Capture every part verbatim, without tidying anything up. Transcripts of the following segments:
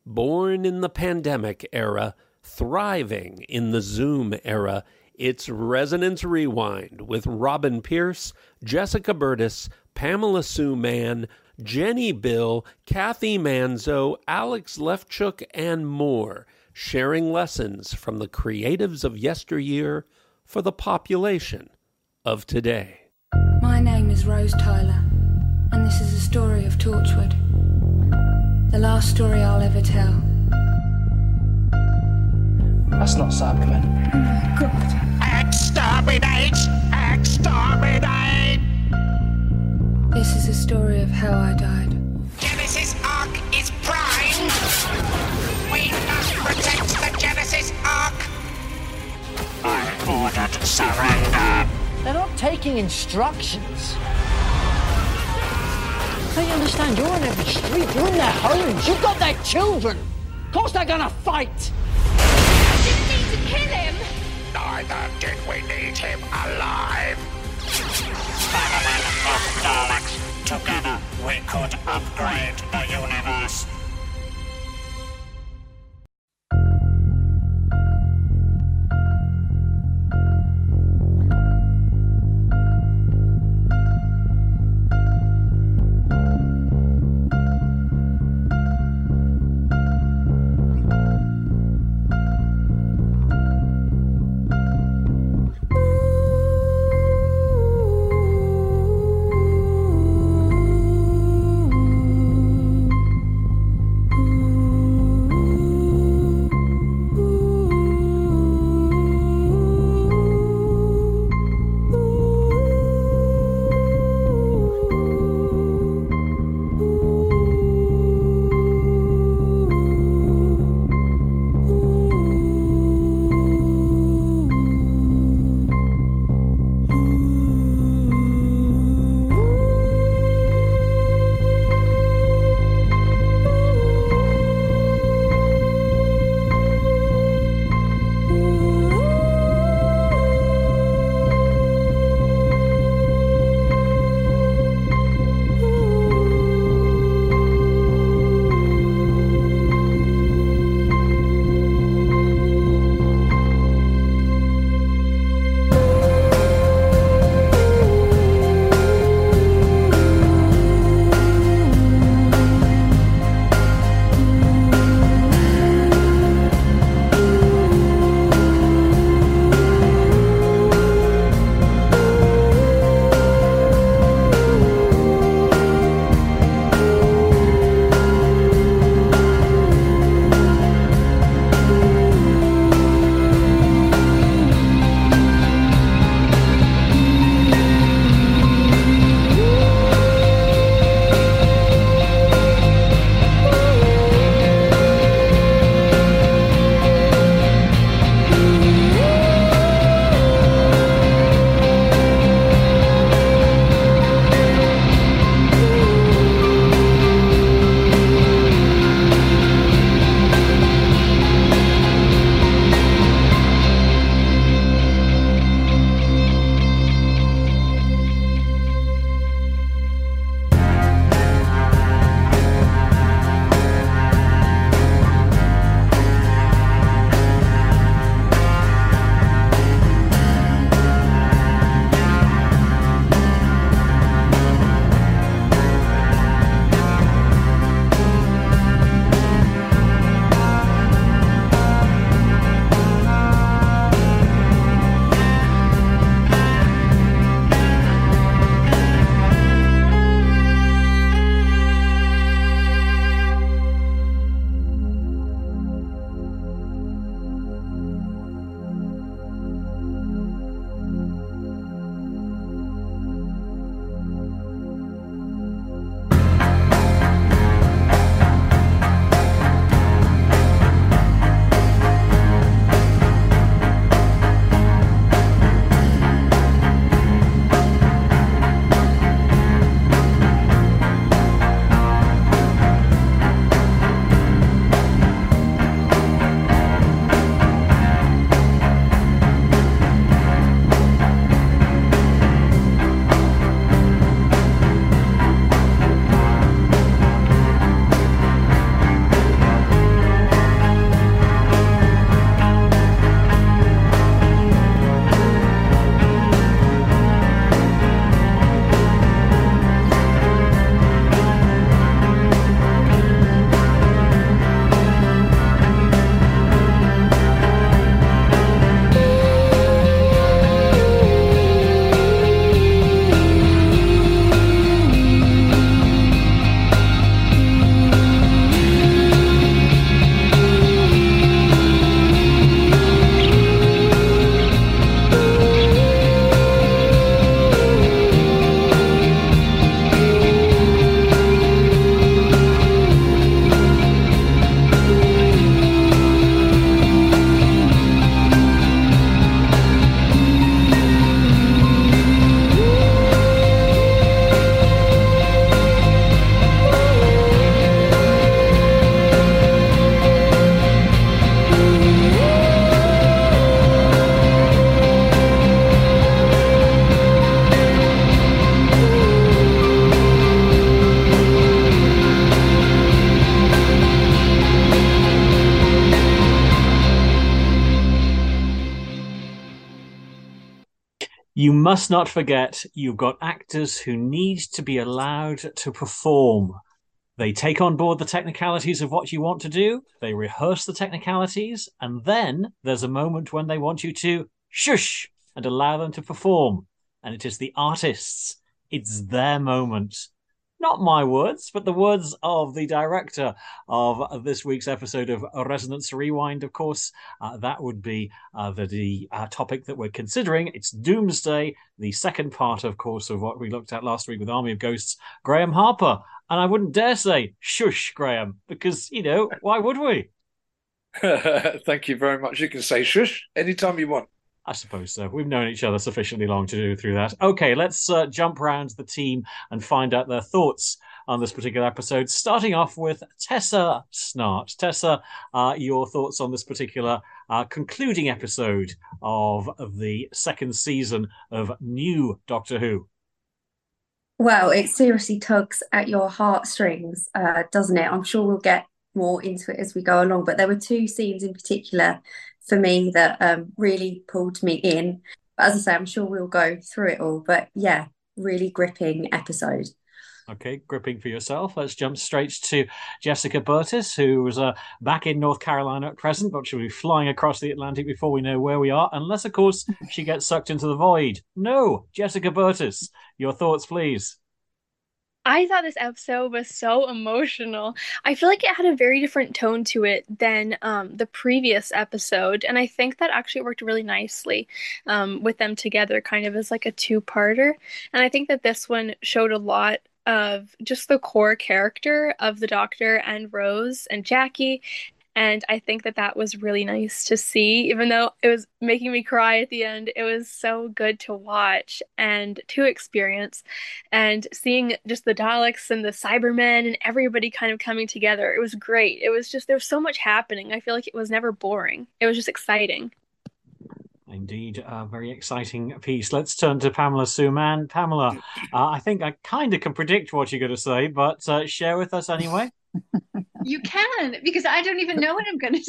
Born in the pandemic era, thriving in the Zoom era, it's Resonance Rewind with Robin Pierce, Jessica Burtis, Pamela Sue Mann, Jenny Bill, Kathy Manzo, Alex Lefchuk, and more, sharing lessons from the creatives of yesteryear for the population of today. My name is Rose Tyler, and this is a story of Torchwood. The last story I'll ever tell. That's not Cybermen. Oh my God. Exterminate! Exterminate! This is a story of how I died. Genesis Ark is primed! We must protect the Genesis Ark! I ordered surrender! They're not taking instructions. Don't you understand? You're on every street. You're in their homes. You've got their children. Of course they're gonna fight. Didn't need to kill him. Neither did we need him alive. Spider-Man of Daleks. Together we could upgrade the universe. You must not forget you've got actors who need to be allowed to perform. They take on board the technicalities of what you want to do, they rehearse the technicalities, and then there's a moment when they want you to shush and allow them to perform. And it is the artists. It's their moment. Not my words, but the words of the director of this week's episode of Resonance Rewind, of course. Uh, that would be uh, the, the uh, topic that we're considering. It's Doomsday, the second part, of course, of what we looked at last week with Army of Ghosts, Graham Harper. And I wouldn't dare say, shush, Graham, because, you know, why would we? Thank you very much. You can say shush anytime you want. I suppose so. We've known each other sufficiently long to do through that. Okay, let's uh, jump round the team and find out their thoughts on this particular episode, starting off with Tessa Snart. Tessa, uh, your thoughts on this particular uh, concluding episode of, of the second season of New Doctor Who. Well, it seriously tugs at your heartstrings, uh, doesn't it? I'm sure we'll get more into it as we go along, but there were two scenes in particular for me that um, really pulled me in. But as I say, I'm sure we'll go through it all. But yeah, really gripping episode. Okay, gripping for yourself. Let's jump straight to Jessica Burtis, who was uh, back in North Carolina at present, but she'll be flying across the Atlantic before we know where we are, unless, of course, she gets sucked into the void. No, Jessica Burtis, your thoughts, please. I thought this episode was so emotional. I feel like it had a very different tone to it than um, the previous episode. And I think that actually worked really nicely um, with them together, kind of as like a two-parter. And I think that this one showed a lot of just the core character of the Doctor and Rose and Jackie. And I think that that was really nice to see, even though it was making me cry at the end. It was so good to watch and to experience. And seeing just the Daleks and the Cybermen and everybody kind of coming together, it was great. It was just, there was so much happening. I feel like it was never boring. It was just exciting. Indeed, a very exciting piece. Let's turn to Pamela Sue Mann. Pamela, uh, I think I kind of can predict what you're going to say, but uh, share with us anyway. You can, because I don't even know what I'm going to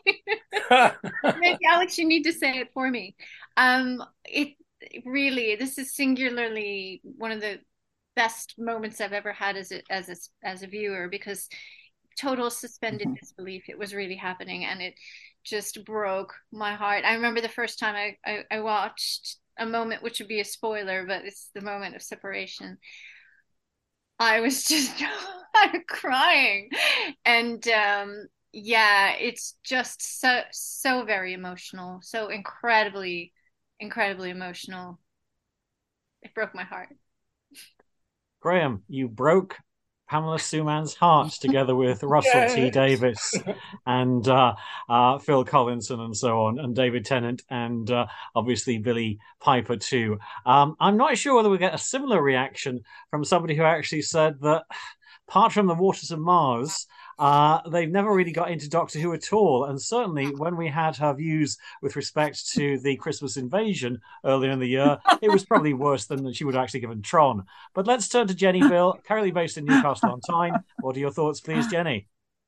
say. Maybe, Alex, you need to say it for me. Um, it really, this is singularly one of the best moments I've ever had as a, as a, as a viewer, because total suspended mm-hmm. disbelief. It was really happening, and it just broke my heart. I remember the first time I, I, I watched a moment, which would be a spoiler, but it's the moment of separation. I was just crying. And um, yeah, it's just so, so very emotional, so incredibly, incredibly emotional. It broke my heart. Graham, you broke Pamela Sue Mann's heart together with Russell yes. T Davies and uh, uh, Phil Collinson and so on, and David Tennant, and uh, obviously Billy Piper too. Um, I'm not sure whether we get a similar reaction from somebody who actually said that, apart from the Waters of Mars, uh, they've never really got into Doctor Who at all. And certainly when we had her views with respect to the Christmas Invasion earlier in the year, it was probably worse than she would have actually given Tron. But let's turn to Jenny Bill, currently based in Newcastle on Tyne. What are your thoughts, please, Jenny?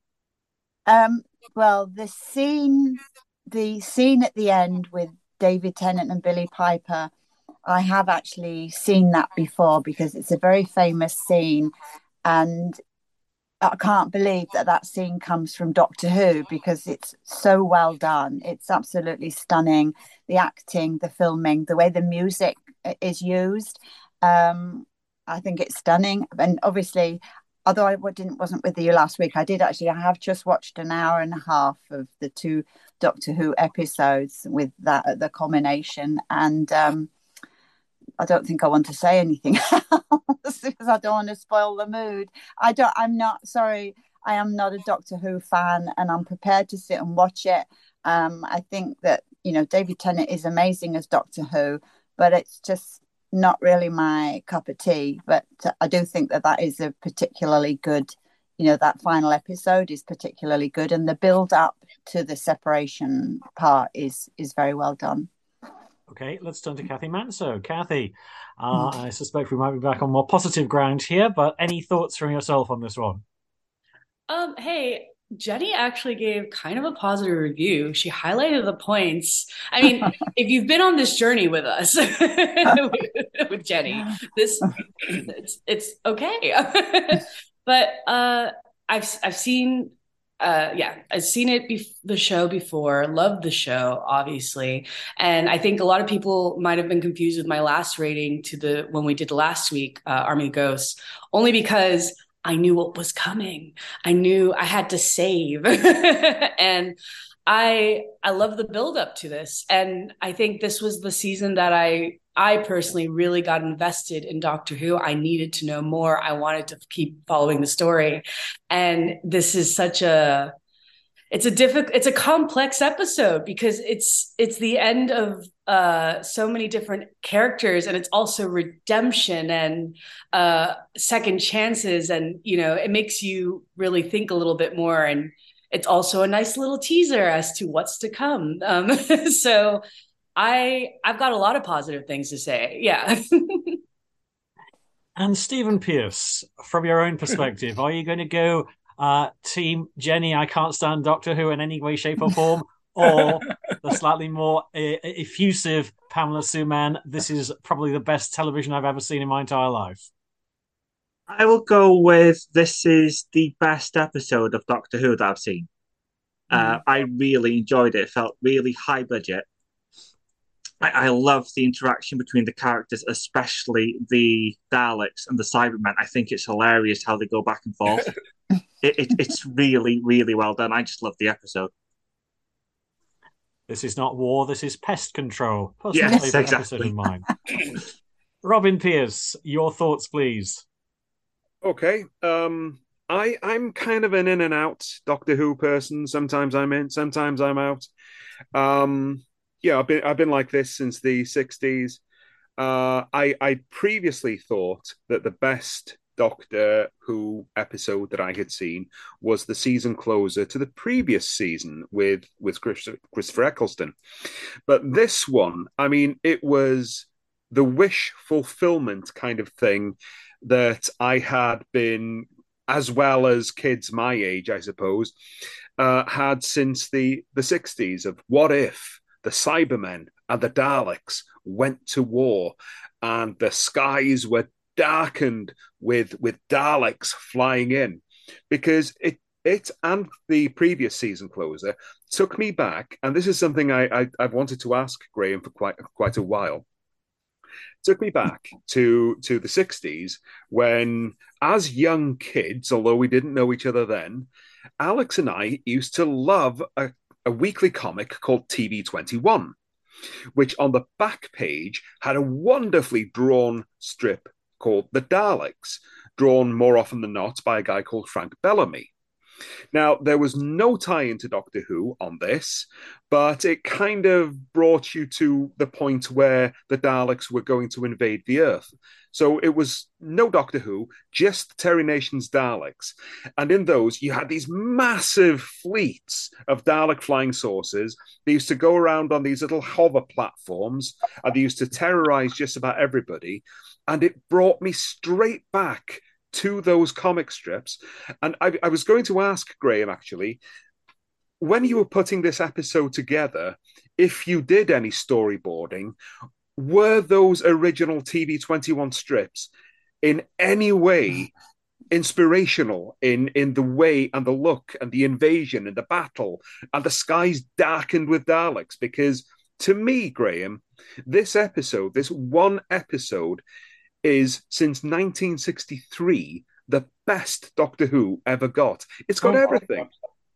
Um, well, the scene, the scene at the end with David Tennant and Billy Piper, I have actually seen that before, because it's a very famous scene, and I can't believe that that scene comes from Doctor Who, because it's so well done. It's absolutely stunning. The acting, the filming, the way the music is used, um, I think it's stunning. And obviously, although I didn't wasn't with you last week, I did actually. I have just watched an hour and a half of the two Doctor Who episodes with that the culmination, and um, I don't think I want to say anything else because I don't want to spoil the mood. I don't. I'm not sorry. I am not a Doctor Who fan, and I'm prepared to sit and watch it. Um, I think that you know David Tennant is amazing as Doctor Who, but it's just not really my cup of tea. But I do think that that is a particularly good. You know, that final episode is particularly good, and the build up to the separation part is is very well done. Okay, let's turn to Kathy Manso. Kathy, uh, I suspect we might be back on more positive ground here, but any thoughts from yourself on this one? Um, hey, Jenny actually gave kind of a positive review. She highlighted the points. I mean, if you've been on this journey with us, with Jenny, this it's it's okay. But uh, I've I've seen. Uh, yeah, I've seen it, be- the show before, loved the show, obviously. And I think a lot of people might have been confused with my last rating to the, when we did last week, uh, Army of Ghosts, only because I knew what was coming. I knew I had to save. And I, I love the build up to this. And I think this was the season that I, I personally really got invested in Doctor Who. I needed to know more. I wanted to keep following the story. And this is such a, it's a difficult, it's a complex episode because it's, it's the end of uh, so many different characters, and it's also redemption and uh, second chances. And, you know, it makes you really think a little bit more. And it's also a nice little teaser as to what's to come. Um, so I, I've got a lot of positive things to say. Yeah. And Stephen Pierce, from your own perspective, are you going to go uh, team Jenny, I can't stand Doctor Who in any way, shape or form, or the slightly more uh, effusive Pamela Sue Mann, this is probably the best television I've ever seen in my entire life? I will go with this is the best episode of Doctor Who that I've seen. Mm. Uh, I really enjoyed it. It felt really high budget. I, I love the interaction between the characters, especially the Daleks and the Cybermen. I think it's hilarious how they go back and forth. it, it, it's really, really well done. I just love the episode. This is not war, this is pest control. Personal yes, favorite exactly. episode of mine. Robin Pierce, your thoughts, please. Okay. Um, I, I'm kind of an in and out Doctor Who person. Sometimes I'm in, sometimes I'm out. Um, yeah, I've been I've been like this since the sixties. Uh, I I previously thought that the best Doctor Who episode that I had seen was the season closer to the previous season with with Christopher Eccleston. But this one, I mean, it was the wish fulfillment kind of thing that I had been, as well as kids my age, I suppose, uh, had since the, the sixties of what if the Cybermen and the Daleks went to war and the skies were darkened with, with Daleks flying in. Because it it and the previous season closer took me back, and this is something I, I, I've wanted to ask Graham for quite quite a while. Took me back to to the sixties when, as young kids, although we didn't know each other then, Alex and I used to love a, a weekly comic called T V twenty-one, which on the back page had a wonderfully drawn strip called The Daleks, drawn more often than not by a guy called Frank Bellamy. Now, there was no tie into Doctor Who on this, but it kind of brought you to the point where the Daleks were going to invade the Earth. So it was no Doctor Who, just Terry Nation's Daleks. And in those, you had these massive fleets of Dalek flying saucers. They used to go around on these little hover platforms, and they used to terrorize just about everybody. And it brought me straight back to those comic strips. And I, I was going to ask Graham, actually, when you were putting this episode together, if you did any storyboarding, were those original T V twenty-one strips in any way inspirational in, in the way and the look and the invasion and the battle and the skies darkened with Daleks? Because to me, Graham, this episode, this one episode, is since nineteen sixty-three the best Doctor Who ever got. It's got oh, everything.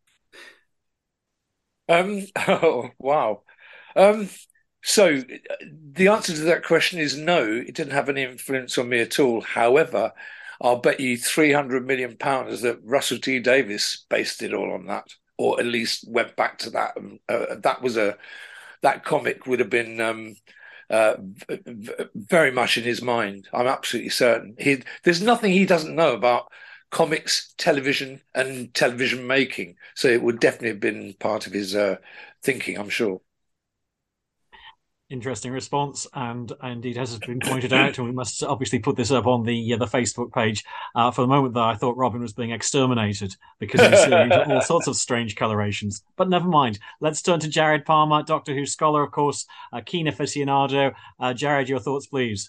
Um. Oh wow. Um. So the answer to that question is no. It didn't have any influence on me at all. However, I'll bet you three hundred million pounds that Russell T Davies based it all on that, or at least went back to that. Uh, that was a that comic would have been. Um, Uh, very much in his mind. I'm absolutely certain. He, there's nothing he doesn't know about comics, television, and television making. So it would definitely have been part of his uh, thinking, I'm sure. Interesting response, and indeed, as has been pointed out, and we must obviously put this up on the uh, the Facebook page. Uh, for the moment, though, I thought Robin was being exterminated because he was doing all sorts of strange colorations. But never mind. Let's turn to Jared Palmer, Doctor Who scholar, of course, a keen aficionado. Uh, Jared, your thoughts, please.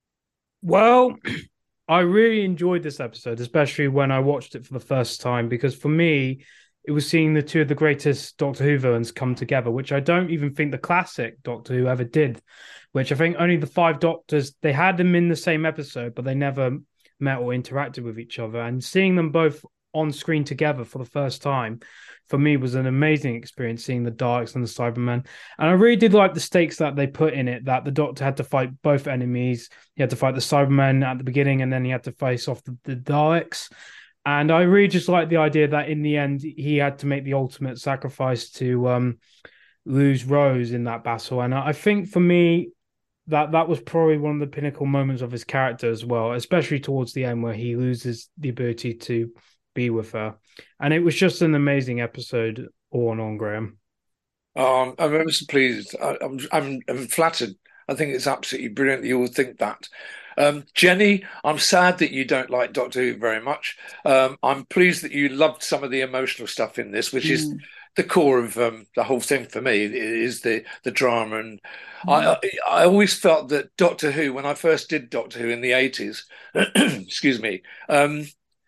Well, I really enjoyed this episode, especially when I watched it for the first time, because for me, it was seeing the two of the greatest Doctor Who villains come together, which I don't even think the classic Doctor Who ever did, which I think only the five Doctors, they had them in the same episode, but they never met or interacted with each other. And seeing them both on screen together for the first time, for me, was an amazing experience, seeing the Daleks and the Cybermen. And I really did like the stakes that they put in it, that the Doctor had to fight both enemies. He had to fight the Cybermen at the beginning, and then he had to face off the, the Daleks. And I really just like the idea that in the end, he had to make the ultimate sacrifice to um, lose Rose in that battle. And I think for me, that that was probably one of the pinnacle moments of his character as well, especially towards the end where he loses the ability to be with her. And it was just an amazing episode all in all, Graham. Um, I'm ever so pleased. I, I'm, I'm, I'm flattered. I think it's absolutely brilliant that you all think that. Um, Jenny, I'm sad that you don't like Doctor Who very much. Um, I'm pleased that you loved some of the emotional stuff in this, which mm. is the core of um, the whole thing for me, is the the drama. And mm. I, I I always felt that Doctor Who, when I first did Doctor Who in the eighties, excuse me, um,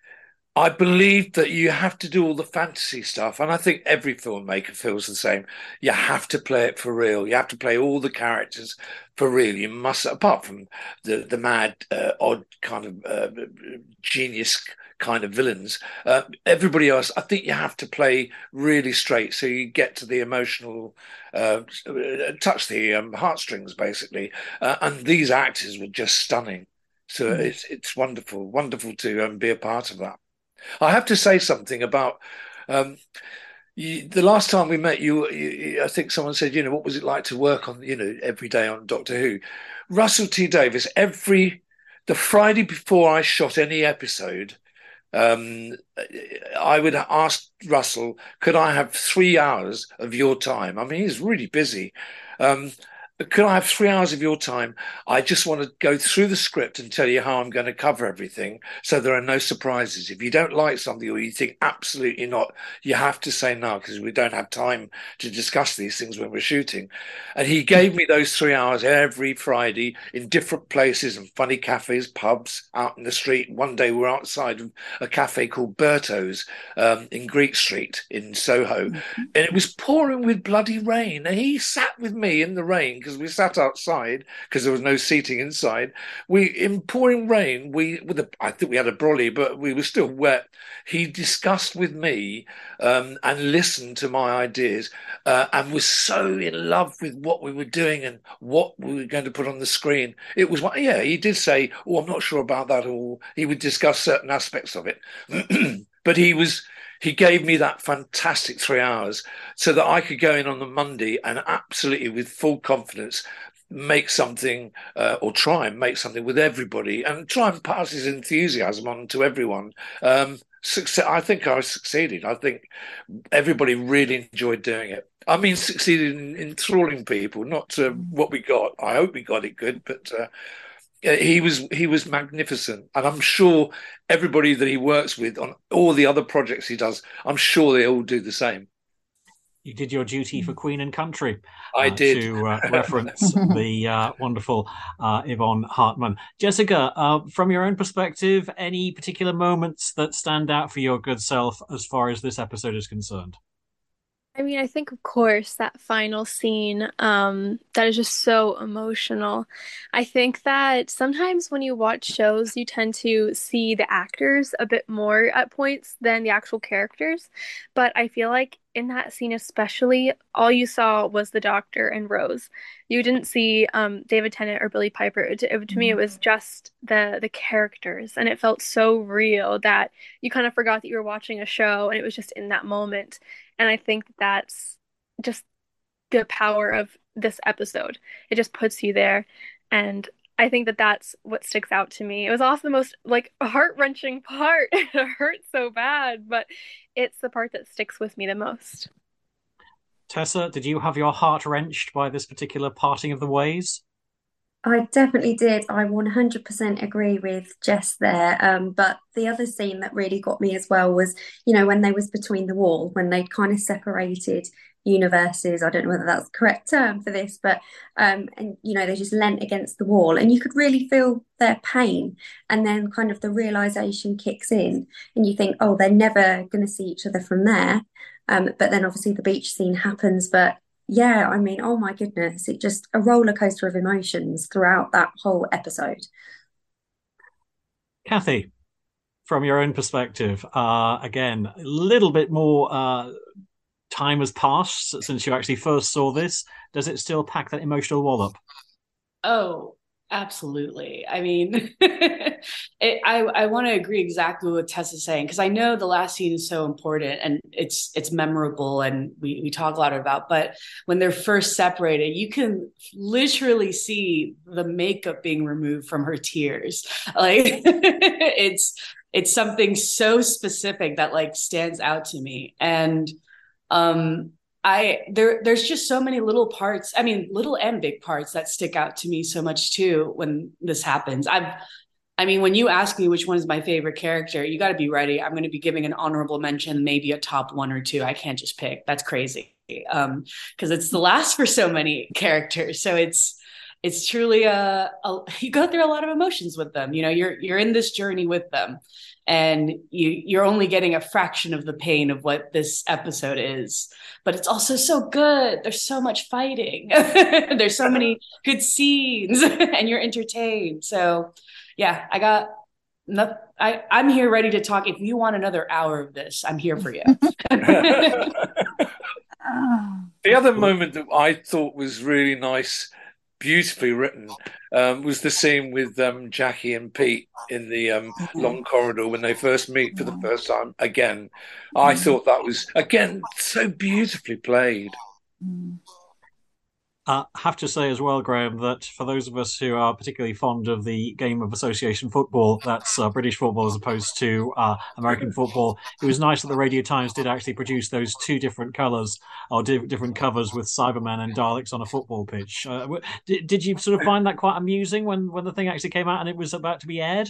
I believed that you have to do all the fantasy stuff, and I think every filmmaker feels the same. You have to play it for real. You have to play all the characters for real. You must, apart from the the mad, uh, odd kind of uh, genius kind of villains, uh, everybody else, I think you have to play really straight so you get to the emotional, uh, touch the um, heartstrings, basically. Uh, and these actors were just stunning. So mm. it's it's wonderful, wonderful to um, be a part of that. I have to say something about um, you, the last time we met. You, you, I think someone said, you know, what was it like to work on, you know, every day on Doctor Who? Russell T Davies, every the Friday before I shot any episode, um, I would ask Russell, could I have three hours of your time? I mean, he's really busy. Um, Could I have three hours of your time? I just want to go through the script and tell you how I'm going to cover everything, so there are no surprises. If you don't like something or you think absolutely not, you have to say no, because we don't have time to discuss these things when we're shooting. And he gave me those three hours every Friday in different places and funny cafes, pubs, out in the street. One day we were outside of a cafe called Berto's um, in Greek Street in Soho, mm-hmm. and it was pouring with bloody rain. And he sat with me in the rain, because we sat outside because there was no seating inside. We, in pouring rain, we with a, I think we had a brolly, but we were still wet. He discussed with me um, and listened to my ideas, uh, and was so in love with what we were doing and what we were going to put on the screen. It was one, yeah. He did say, "Oh, I'm not sure about that," or he would discuss certain aspects of it, but he was. He gave me that fantastic three hours so that I could go in on the Monday and absolutely with full confidence make something uh, or try and make something with everybody and try and pass his enthusiasm on to everyone. Um, success, I think I succeeded. I think everybody really enjoyed doing it. I mean, succeeded in enthralling people, not uh, what we got. I hope we got it good, but... Uh, He was he was magnificent, and I'm sure everybody that he works with on all the other projects he does, I'm sure they all do the same. You did your duty for Queen and Country. I uh, did. To uh, reference the uh, wonderful uh, Yvonne Hartman. Jessica, uh, from your own perspective, any particular moments that stand out for your good self as far as this episode is concerned? I mean, I think, of course, that final scene, um, that is just so emotional. I think that sometimes when you watch shows, you tend to see the actors a bit more at points than the actual characters. But I feel like in that scene especially, all you saw was the Doctor and Rose. You didn't see um, David Tennant or Billie Piper. It, it, to me, it was just the the characters, and it felt so real that you kind of forgot that you were watching a show, and it was just in that moment. And I think that's just the power of this episode. It just puts you there, and I think that that's what sticks out to me. It was also the most like heart-wrenching part. It hurt so bad, but it's the part that sticks with me the most. Tessa, did you have your heart wrenched by this particular parting of the ways? I definitely did. I one hundred percent agree with Jess there. Um, but the other scene that really got me as well was, you know, when they was between the wall, when they kind of separated universes. I don't know whether that's the correct term for this, but um, and you know, they just leant against the wall, and you could really feel their pain. And then kind of the realization kicks in, and you think, oh, they're never going to see each other from there. Um, but then obviously the beach scene happens, but yeah, I mean, oh my goodness, it just a roller coaster of emotions throughout that whole episode. Kathy, from your own perspective, uh, again, a little bit more uh, time has passed since you actually first saw this. Does it still pack that emotional wallop? Oh, absolutely. I mean, it, I I want to agree exactly with what Tessa's saying, because I know the last scene is so important and it's it's memorable and we, we talk a lot about, but when they're first separated, you can literally see the makeup being removed from her tears. Like it's it's something so specific that like stands out to me. And um I there there's just so many little parts, I mean little and big parts that stick out to me so much too when this happens. I've I mean, when you ask me which one is my favorite character, you got to be ready. I'm going to be giving an honorable mention, maybe a top one or two. I can't just pick. That's crazy. Um, because it's the last for so many characters. So it's it's truly a, a you go through a lot of emotions with them. You know, you're you're in this journey with them, and you you're only getting a fraction of the pain of what this episode is. But it's also so good. There's so much fighting. There's so many good scenes, and you're entertained. So yeah, I got no, I, I'm here ready to talk. If you want another hour of this, I'm here for you. The other moment that I thought was really nice, beautifully written, um, was the scene with um, Jackie and Pete in the um, long corridor when they first meet for the first time. Again, I thought that was, again, so beautifully played. I uh, have to say as well, Graham, that for those of us who are particularly fond of the game of association football, that's uh, British football as opposed to uh, American football, it was nice that the Radio Times did actually produce those two different colours or di- different covers with Cybermen and Daleks on a football pitch. Uh, did, did you sort of find that quite amusing when, when the thing actually came out and it was about to be aired?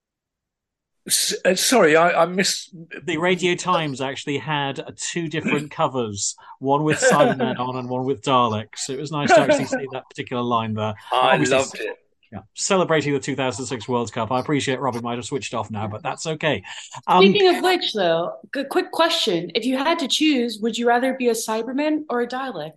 S- sorry, I, I missed. The Radio Times actually had two different covers, one with Cybermen on and one with Daleks. It was nice to actually see that particular line there. I Obviously, loved it. Yeah, celebrating the two thousand six World Cup. I appreciate Robin might have switched off now, but that's okay. Um, Speaking of which, though, good quick question: if you had to choose, would you rather be a Cyberman or a Dalek?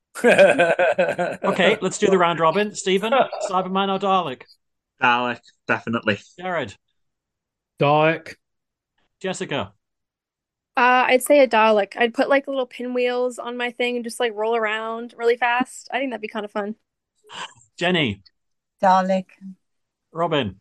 Okay, let's do the round robin. Stephen, Cyberman or Dalek? Dalek, definitely. Jared. Dalek. Jessica. Uh, I'd say a Dalek. I'd put like little pinwheels on my thing and just like roll around really fast. I think that'd be kind of fun. Jenny. Dalek. Robin.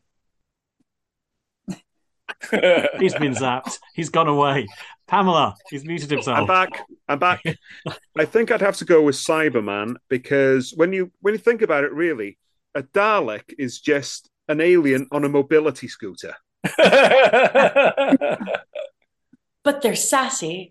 He's been zapped. He's gone away. Pamela. He's muted himself. I'm back. I'm back. I think I'd have to go with Cyberman because when you when you think about it, really, a Dalek is just an alien on a mobility scooter. But they're sassy.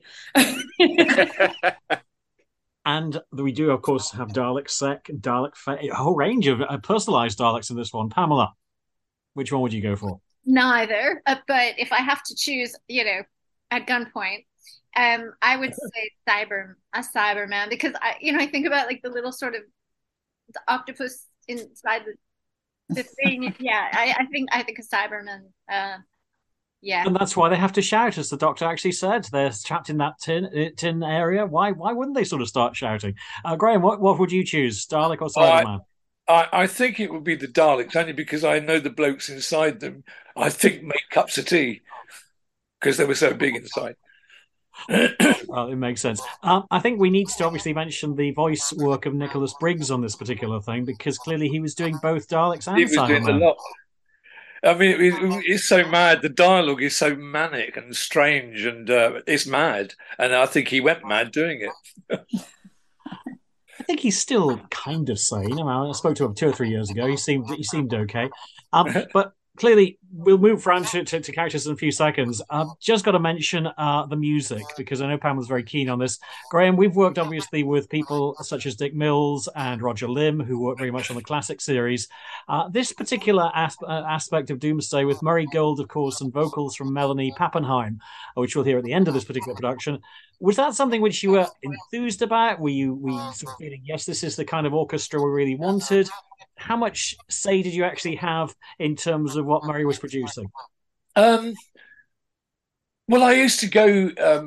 And we do, of course, have Dalek Sec, Dalek Fe- a whole range of uh, personalized Daleks in this one. Pamela, which one would you go for? Neither, uh, but if I have to choose, you know, at gunpoint, um, I would say cyber a Cyberman because I, you know, I think about like the little sort of the octopus inside the the thing. Yeah, I, I think I think a Cyberman. Uh, yeah, and that's why they have to shout, as the Doctor actually said. They're trapped in that tin tin area. Why why wouldn't they sort of start shouting? Uh, Graham, what what would you choose, Dalek or Cyberman? I, I, I think it would be the Daleks, only because I know the blokes inside them. I think make cups of tea because they were so big inside. Well, it makes sense. Um, I think we need to obviously mention the voice work of Nicholas Briggs on this particular thing because clearly he was doing both Daleks and He was doing a Cybermen. lot. I mean, it, it, it's so mad. The dialogue is so manic and strange, and uh, it's mad. And I think he went mad doing it. I think he's still kind of sane. I, mean, I spoke to him two or three years ago. He seemed he seemed okay, um, but clearly we'll move around to, to, to characters in a few seconds. I've just got to mention uh, the music, because I know Pam was very keen on this. Graham, we've worked obviously with people such as Dick Mills and Roger Lim, who work very much on the classic series. Uh, this particular asp- uh, aspect of Doomsday, with Murray Gold, of course, and vocals from Melanie Pappenheim, which we'll hear at the end of this particular production, was that something which you were enthused about? Were you, were you sort of feeling, yes, this is the kind of orchestra we really wanted? How much say did you actually have in terms of what Murray was producing? Um, well, I used to go. Um,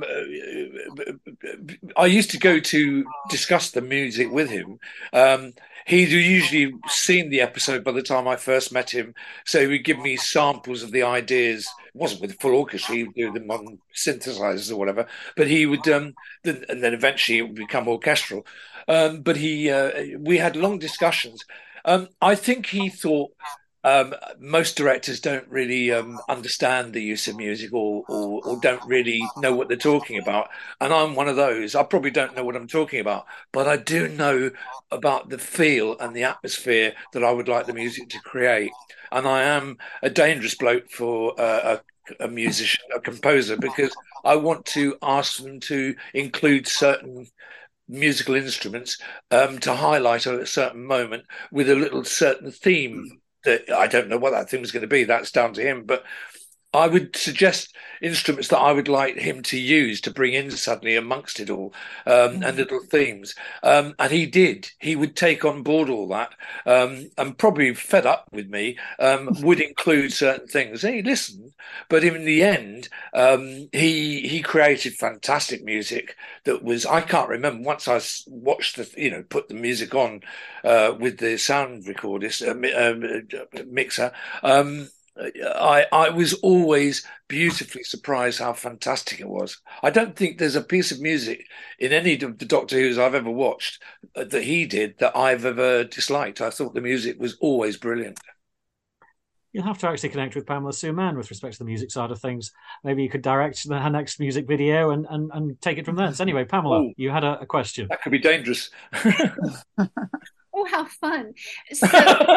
I used to go to discuss the music with him. Um, he'd usually seen the episode by the time I first met him, so he would give me samples of the ideas. It wasn't with full orchestra; he would do them on synthesizers or whatever. But he would, um, then, and then eventually it would become orchestral. Um, but he, uh, we had long discussions. Um, I think he thought um, most directors don't really um, understand the use of music, or, or or don't really know what they're talking about. And I'm one of those. I probably don't know what I'm talking about, but I do know about the feel and the atmosphere that I would like the music to create. And I am a dangerous bloke for uh, a, a musician, a composer, because I want to ask them to include certain musical instruments um, to highlight a certain moment with a little certain theme that I don't know what that theme is going to be. That's down to him. But I would suggest instruments that I would like him to use to bring in suddenly amongst it all, um, and little themes. Um, and he did. He would take on board all that, um, and probably fed up with me, um, would include certain things. And he listened, but in the end, um, he he created fantastic music that was, I can't remember, once I watched the, you know, put the music on uh, with the sound recordist, uh, uh, mixer, um, I, I was always beautifully surprised how fantastic it was. I don't think there's a piece of music in any of the Doctor Who's I've ever watched that he did that I've ever disliked. I thought the music was always brilliant. You'll have to actually connect with Pamela Sue Mann with respect to the music side of things. Maybe you could direct her next music video and, and, and take it from there. So anyway, Pamela, oh, you had a, a question. That could be dangerous. Oh, how fun. So...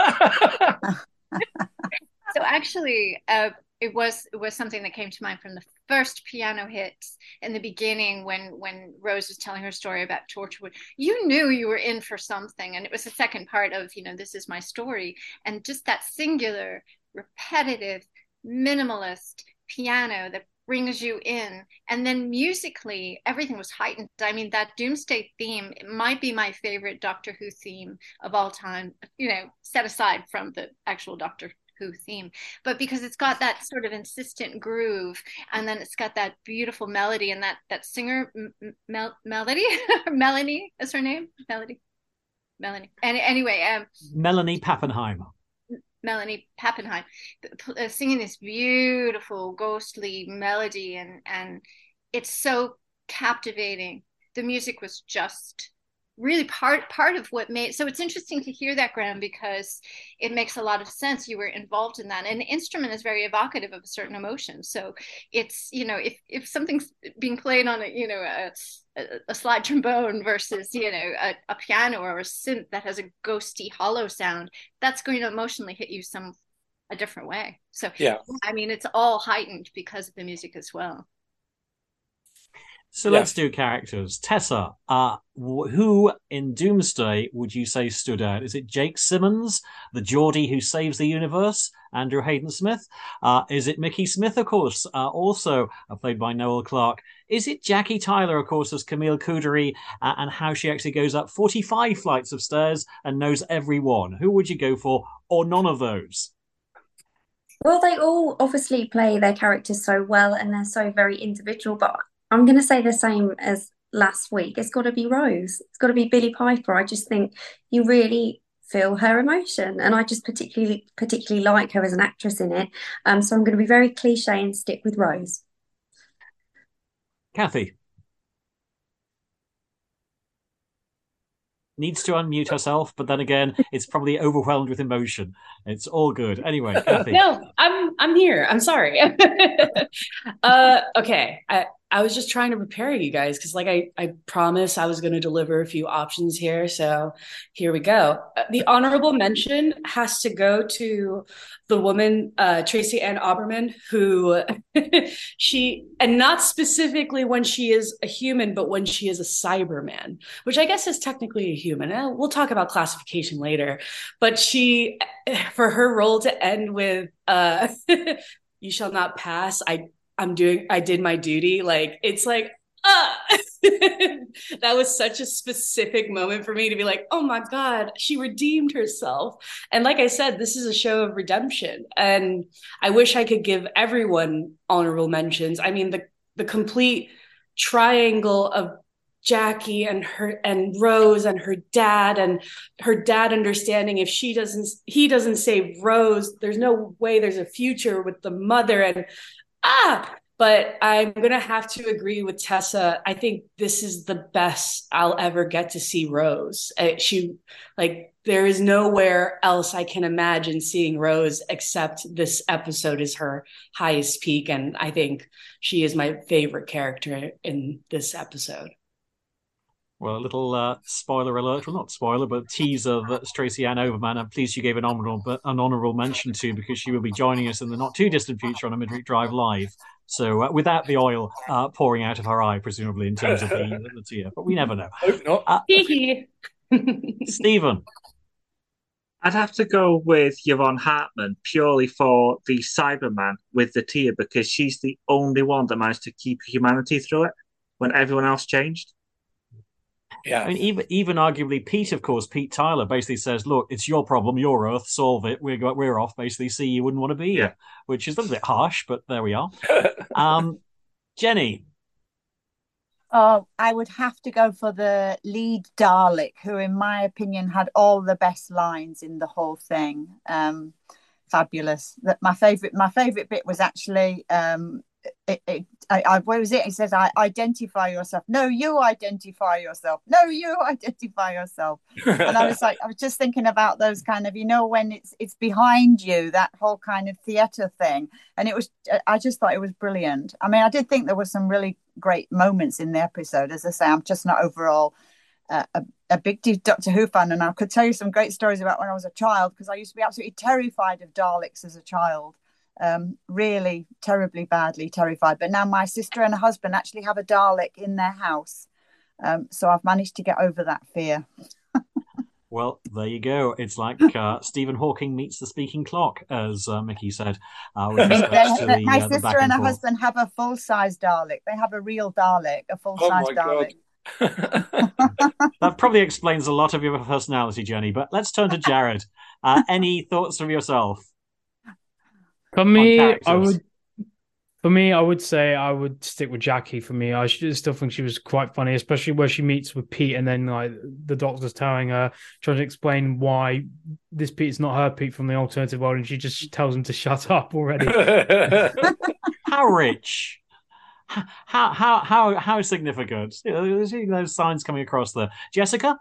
So actually, uh, it was it was something that came to mind from the first piano hits in the beginning, when when Rose was telling her story about Torchwood. You knew you were in for something, and it was the second part of, you know, this is my story, and just that singular, repetitive, minimalist piano that brings you in. And then musically, everything was heightened. I mean, that Doomsday theme, it might be my favorite Doctor Who theme of all time, you know, set aside from the actual Doctor Who theme, but because it's got that sort of insistent groove, and then it's got that beautiful melody, and that that singer Mel- Melody Melanie is her name Melody Melanie and anyway um Melanie Pappenheim Melanie Pappenheim uh, singing this beautiful ghostly melody, and and it's so captivating. The music was just really part part of what made, so it's interesting to hear that, Graham, because it makes a lot of sense. You were involved in that, and the instrument is very evocative of a certain emotion. So it's, you know, if if something's being played on a, you know, a, a, a slide trombone versus, you know, a, a piano or a synth that has a ghosty hollow sound, that's going to emotionally hit you some a different way. So yeah, I mean, it's all heightened because of the music as well. So yeah. Let's do characters. Tessa, uh, who in Doomsday would you say stood out? Is it Jake Simmons, the Geordie who saves the universe, Andrew Hayden Smith? Uh, is it Mickey Smith, of course, uh, also uh, played by Noel Clarke? Is it Jackie Tyler, of course, as Camille Coodery, uh, and how she actually goes up forty-five flights of stairs and knows every one? Who would you go for, or none of those? Well, they all obviously play their characters so well, and they're so very individual, but I'm going to say the same as last week. It's got to be Rose. It's got to be Billie Piper. I just think you really feel her emotion, and I just particularly particularly like her as an actress in it. Um, so I'm going to be very cliche and stick with Rose. Kathy needs to unmute herself, but then again, it's probably overwhelmed with emotion. It's all good. Anyway, Kathy. No, I'm I'm here. I'm sorry. uh, okay. I, I was just trying to prepare you guys because, like, I, I promised I was going to deliver a few options here. So here we go. Uh, The honorable mention has to go to the woman, uh, Tracy Ann Oberman, who she, and not specifically when she is a human, but when she is a Cyberman, which I guess is technically a human. Eh, We'll talk about classification later. But she, for her role to end with, uh, you shall not pass. I I'm doing, I did my duty. Like, it's like, ah, that was such a specific moment for me to be like, oh my God, she redeemed herself. And like I said, this is a show of redemption. And I wish I could give everyone honorable mentions. I mean, the, the complete triangle of Jackie and her and Rose and her dad, and her dad understanding if she doesn't, he doesn't save Rose, there's no way there's a future with the mother. And ah, but I'm going to have to agree with Tessa. I think this is the best I'll ever get to see Rose. Uh, She, like, there is nowhere else I can imagine seeing Rose except this episode is her highest peak. And I think she is my favorite character in this episode. Well, a little uh, spoiler alert, well, not spoiler, but teaser that Tracy Ann Overman, I'm pleased you gave an honourable, an honourable mention to, because she will be joining us in the not too distant future on a Midweek Drive Live. So uh, without the oil uh, pouring out of her eye, presumably, in terms of the, the tear, but we never know. Hope not. Uh, Stephen. I'd have to go with Yvonne Hartman purely for the Cyberman with the tear, because she's the only one that managed to keep humanity through it when everyone else changed. Yeah. I mean, even even arguably, Pete, of course, Pete Tyler basically says, "Look, it's your problem, your Earth, solve it. We're go- we're off." Basically, see, you wouldn't want to be here, which is a little bit harsh, but there we are. um, Jenny. Oh, I would have to go for the lead Dalek, who, in my opinion, had all the best lines in the whole thing. Um, fabulous. That my favorite. My favorite bit was actually. Um, It, it, I, I, what was it? It says, "I identify yourself." No, you identify yourself. No, you identify yourself. And I was like, I was just thinking about those kind of, you know, when it's it's behind you, that whole kind of theatre thing. And it was, I just thought it was brilliant. I mean, I did think there were some really great moments in the episode. As I say, I'm just not overall uh, a, a big Doctor Who fan, and I could tell you some great stories about when I was a child, because I used to be absolutely terrified of Daleks as a child. Um, really terribly, badly terrified. But now my sister and her husband actually have a Dalek in their house. Um, so I've managed to get over that fear. Well, there you go. It's like uh, Stephen Hawking meets the speaking clock, as uh, Mickey said. Uh, with They- respect to they- the, my uh, the sister back and her forth. husband have a full-size Dalek. They have a real Dalek, a full-size Oh my God. Dalek. That probably explains a lot of your personality, Jenny. But let's turn to Jared. Uh, any thoughts from yourself? For me, I characters. would. For me, I would say I would stick with Jackie. For me, I should, still think she was quite funny, especially where she meets with Pete, and then like the doctor's telling her, trying to explain why this Pete's not her Pete from the alternative world, and she just tells him to shut up already. How rich? How how how how significant? You know, there's those signs coming across there. Jessica?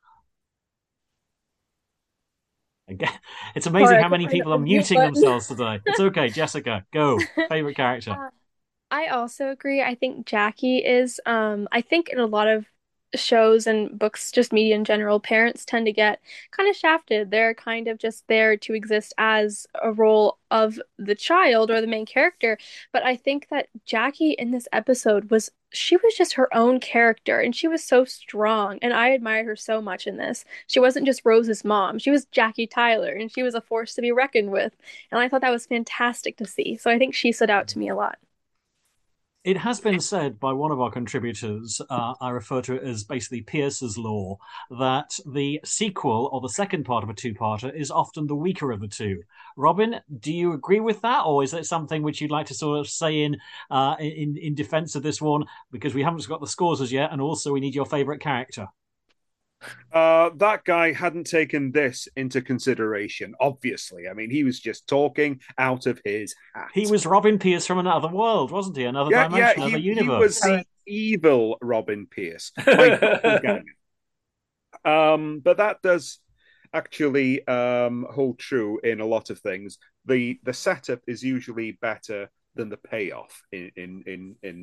Again, it's amazing Sorry, I how many couldn't people find are the mute muting button. themselves today. It's okay, Jessica. Go. Favorite character. Uh, I also agree. I think Jackie is, um, I think in a lot of shows and books, just media in general, parents tend to get kind of shafted. They're kind of just there to exist as a role of the child or the main character. But I think that Jackie in this episode was, she was just her own character, and she was so strong. And I admired her so much in this. She wasn't just Rose's mom. She was Jackie Tyler, and she was a force to be reckoned with. And I thought that was fantastic to see. So I think she stood out to me a lot. It has been said by one of our contributors, uh, I refer to it as basically Pierce's Law, that the sequel or the second part of a two-parter is often the weaker of the two. Robin, do you agree with that, or is it something which you'd like to sort of say in uh, in, in defense of this one, because we haven't got the scores as yet, and also we need your favorite character? Uh, that guy hadn't taken this into consideration, obviously. I mean, he was just talking out of his hat. He was Robin Pierce from another world, wasn't he? Another yeah, dimension, yeah, another he, universe. he was the evil Robin Pierce. My doppelganger. um, but that does actually um, hold true in a lot of things. The the setup is usually better than the payoff in in in, in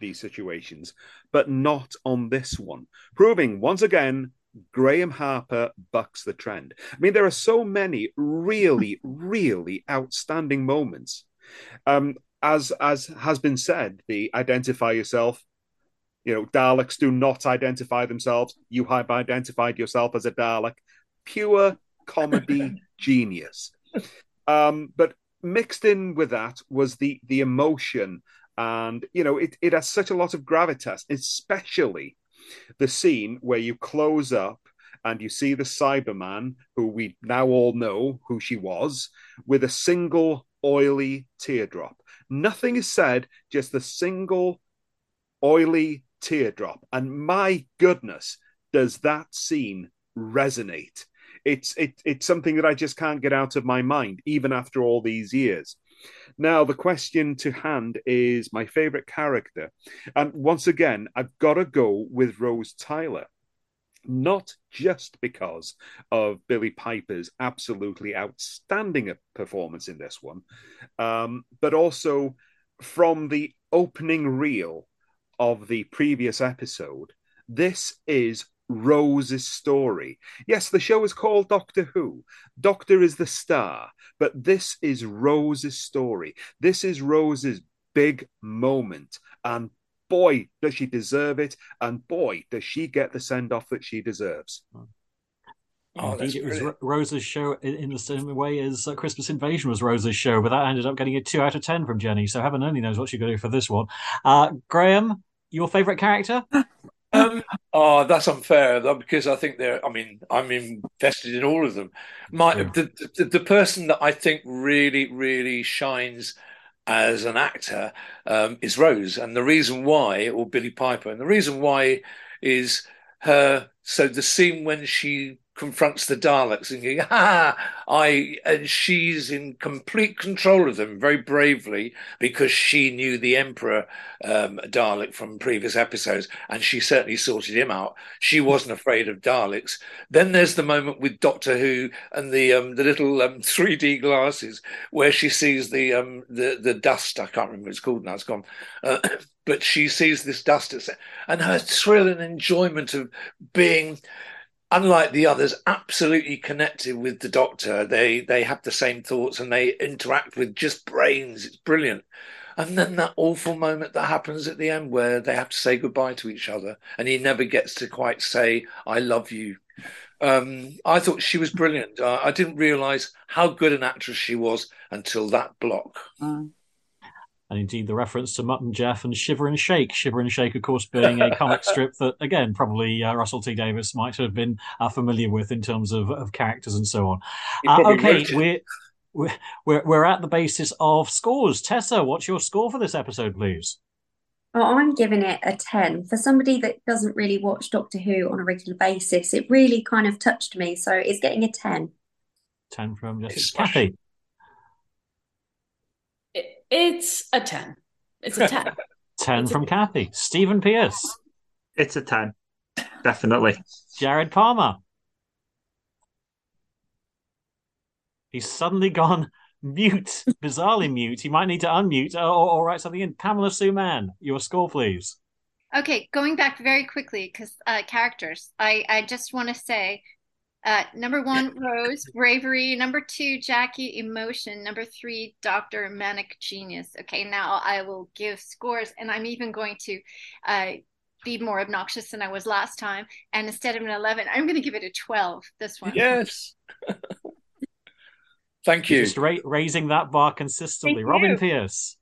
these situations, but not on this one, proving once again Graham Harper bucks the trend. I mean, there are so many really, really outstanding moments. Um, as as has been said, the identify yourself. You know, Daleks do not identify themselves. You have identified yourself as a Dalek. Pure comedy genius. Um, but mixed in with that was the the emotion, and you know, it it has such a lot of gravitas, especially the scene where you close up and you see the Cyberman, who we now all know who she was, with a single oily teardrop. Nothing is said, just the single oily teardrop. And my goodness, does that scene resonate? It's it, it's something that I just can't get out of my mind, even after all these years. Now, the question to hand is my favorite character. And once again, I've got to go with Rose Tyler. Not just because of Billie Piper's absolutely outstanding performance in this one, um, but also from the opening reel of the previous episode. This is Rose's story. Yes, the show is called Doctor Who. Doctor is the star, but this is Rose's story. This is Rose's big moment, and boy, does she deserve it, and boy, does she get the send-off that she deserves. Oh, Indeed, it was Ro- Rose's show in the same way as uh, Christmas Invasion was Rose's show, but that ended up getting a two out of ten from Jenny, so heaven only knows what she's going to do for this one. Uh, Graham, your favourite character? Um, oh, that's unfair because I think they're. I mean, I'm invested in all of them. My yeah. the, the the person that I think really, really shines as an actor um, is Rose, and the reason why, or Billie Piper, and the reason why is her. So the scene when she confronts the Daleks and going, ah, I, and she's in complete control of them very bravely because she knew the Emperor um, Dalek from previous episodes, and she certainly sorted him out. She wasn't afraid of Daleks. Then there's the moment with Doctor Who and the um, the little um, three D glasses where she sees the um, the the dust. I can't remember what it's called now. It's gone. Uh, but she sees this dust, and her thrill and enjoyment of being, unlike the others, absolutely connected with the Doctor. They they have the same thoughts and they interact with just brains. It's brilliant. And then that awful moment that happens at the end where they have to say goodbye to each other and he never gets to quite say, I love you. Um, I thought she was brilliant. Uh, I didn't realise how good an actress she was until that block. Mm. And indeed, the reference to Mutt and Jeff and Shiver and Shake. Shiver and Shake, of course, being a comic strip that, again, probably uh, Russell T Davies might have been uh, familiar with in terms of, of characters and so on. Uh, okay, we're, we're, we're, we're at the basis of scores. Tessa, what's your score for this episode, please? Well, I'm giving it a ten. For somebody that doesn't really watch Doctor Who on a regular basis, it really kind of touched me. So it's getting a ten. ten from Jessica. Kathy? It's a ten. It's a ten. ten from Kathy. Stephen Pierce. It's a ten. Definitely. Jared Palmer. He's suddenly gone mute, bizarrely mute. He might need to unmute or, or write something in. Pamela Sue Mann, your score, please. Okay, going back very quickly because uh, characters. I, I just want to say Uh, number one, Rose, bravery. Number two, Jackie, emotion. Number three, Doctor, manic genius. Okay, now I will give scores, and I'm even going to uh, be more obnoxious than I was last time. And instead of an eleven, I'm going to give it a twelve. This one. Yes. Thank you. Just ra- raising that bar consistently. Thank Robin you. Pierce.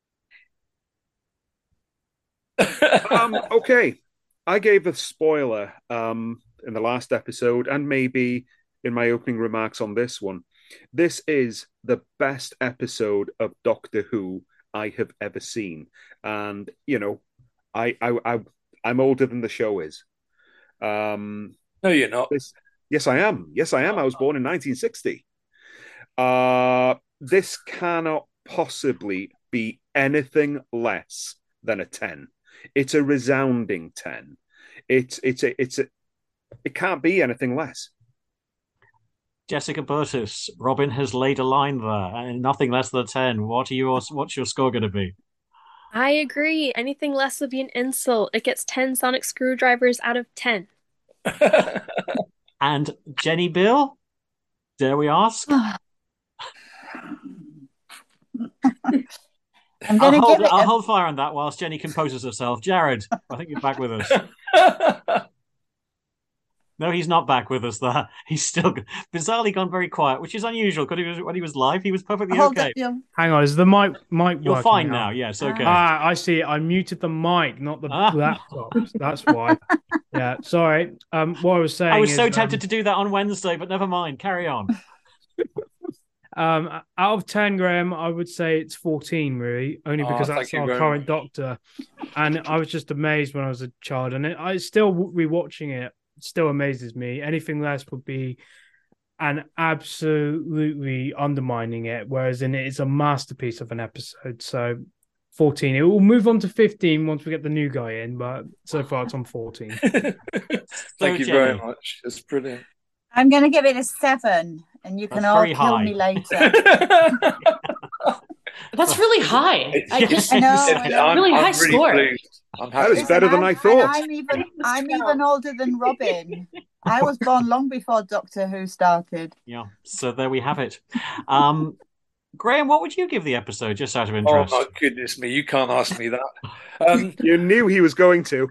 um, okay, I gave a spoiler. Um. in the last episode and maybe in my opening remarks on this one. This is the best episode of Doctor Who I have ever seen. And, you know, I, I, I, I'm older than the show is. Um, no, you're not. This, yes, I am. Yes, I am. I was born in nineteen sixty. Uh, this cannot possibly be anything less than a ten. It's a resounding ten. It's, it's a, it's a, It can't be anything less. Jessica Burtis, Robin has laid a line there, and nothing less than ten. What are yours? What's your score going to be? I agree. Anything less would be an insult. It gets ten sonic screwdrivers out of ten. And Jenny Bill, dare we ask? I'm I'll, going to hold, give it. I'll A, hold fire on that whilst Jenny composes herself. Jared, I think you're back with us. No, he's not back with us there. He's still bizarrely gone very quiet, which is unusual because he was, when he was live, he was perfectly hold okay. up, you Hang on, is the mic mic You're working fine now? now. Yes, okay. Ah, I see. I muted the mic, not the Ah. laptop. That's why. Yeah, sorry. Um, what I was saying I was is, so tempted um, to do that on Wednesday, but never mind. Carry on. Um, out of ten, Graham, I would say it's fourteen, really, only Oh, because thank that's you our very current Doctor. And I was just amazed when I was a child, and it, I still rewatching it still amazes me. Anything less would be an absolutely undermining it, whereas in it, it's a masterpiece of an episode. So fourteen. It will move on to fifteen once we get the new guy in, but so far it's on fourteen. Thank So, you Jenny, very much. It's brilliant. I'm going to give it a seven, and you can That's all very kill high. me later. That's really high. I just I know, I know. really I'm high really score. pleased. I'm That is happy. better than I'm, I and thought. I'm even I'm even older than Robin. I was born long before Doctor Who started. Yeah, so there we have it. Um, Graham, what would you give the episode, just out of Oh interest? my goodness me! You can't ask me that. Um, You knew he was going to.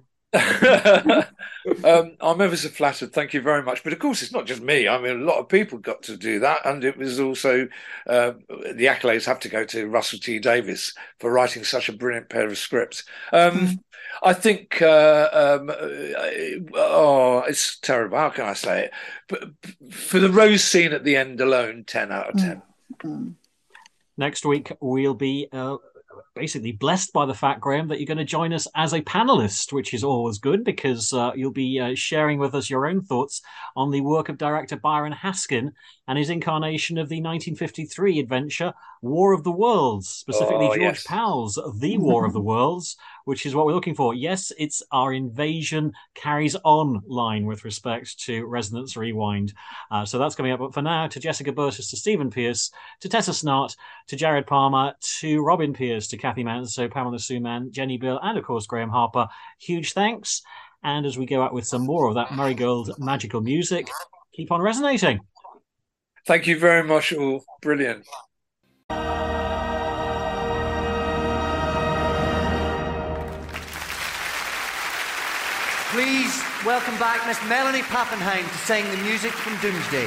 um, I'm ever so flattered. Thank you very much. But of course, it's not just me. I mean, a lot of people got to do that, and it was also uh, the accolades have to go to Russell T Davies for writing such a brilliant pair of scripts. Um, Mm. I think. Uh, um, uh, oh, it's terrible. How can I say it? But for the Rose scene at the end alone, ten out of ten. Mm. Next week, we'll be uh, basically blessed by the fact, Graham, that you're going to join us as a panelist, which is always good because uh, you'll be uh, sharing with us your own thoughts on the work of director Byron Haskin and his incarnation of the nineteen fifty-three adventure War of the Worlds, specifically Oh, George yes. Powell's The War of the Worlds, which is what we're looking for. Yes, it's our invasion carries on line with respect to Resonance Rewind. Uh, so that's coming up. But for now, to Jessica Burtis, to Stephen Pearce, to Tessa Snart, to Jared Palmer, to Robin Pearce, to Kathy Manso, Pamela Suman, Jenny Bill, and of course Graham Harper, huge thanks. And as we go out with some more of that Marigold magical music, keep on resonating. Thank you very much, all. Brilliant. Please welcome back Miss Melanie Pappenheim to sing the music from Doomsday.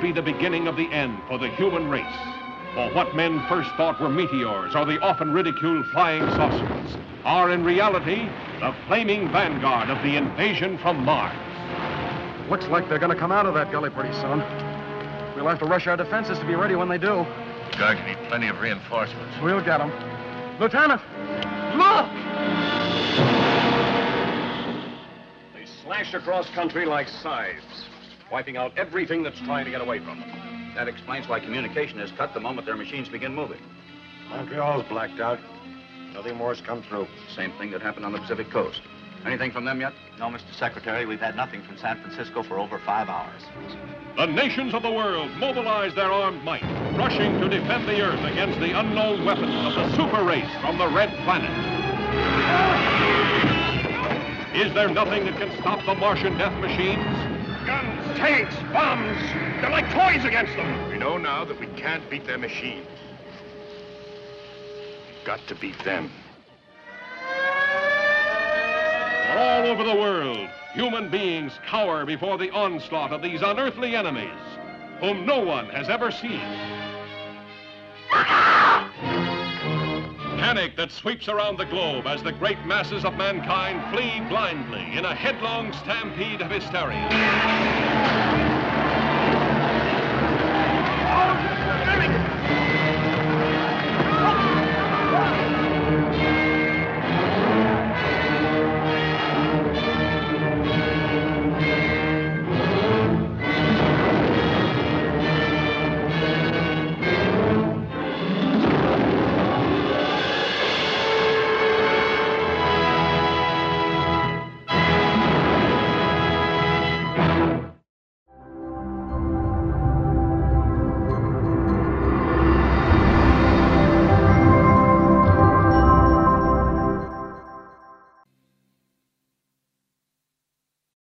be the beginning of the end for the human race. For what men first thought were meteors or the often ridiculed flying saucers are in reality the flaming vanguard of the invasion from Mars. Looks like they're going to come out of that gully pretty soon. We'll have to rush our defenses to be ready when they do. The guards need plenty of reinforcements. We'll get them. Lieutenant, look! They slash across country like scythes, wiping out everything that's trying to get away from them. That explains why communication is cut the moment their machines begin moving. Montreal's blacked out. Nothing more's come through. Same thing that happened on the Pacific coast. Anything from them yet? No, Mister Secretary, we've had nothing from San Francisco for over five hours. The nations of the world mobilize their armed might, rushing to defend the Earth against the unknown weapons of the super race from the Red Planet. Is there nothing that can stop the Martian death machines? Guns, tanks, bombs. They're like toys against them. We know now that we can't beat their machines. We've got to beat them. All over the world, human beings cower before the onslaught of these unearthly enemies, whom no one has ever seen. Panic that sweeps around the globe as the great masses of mankind flee blindly in a headlong stampede of hysteria.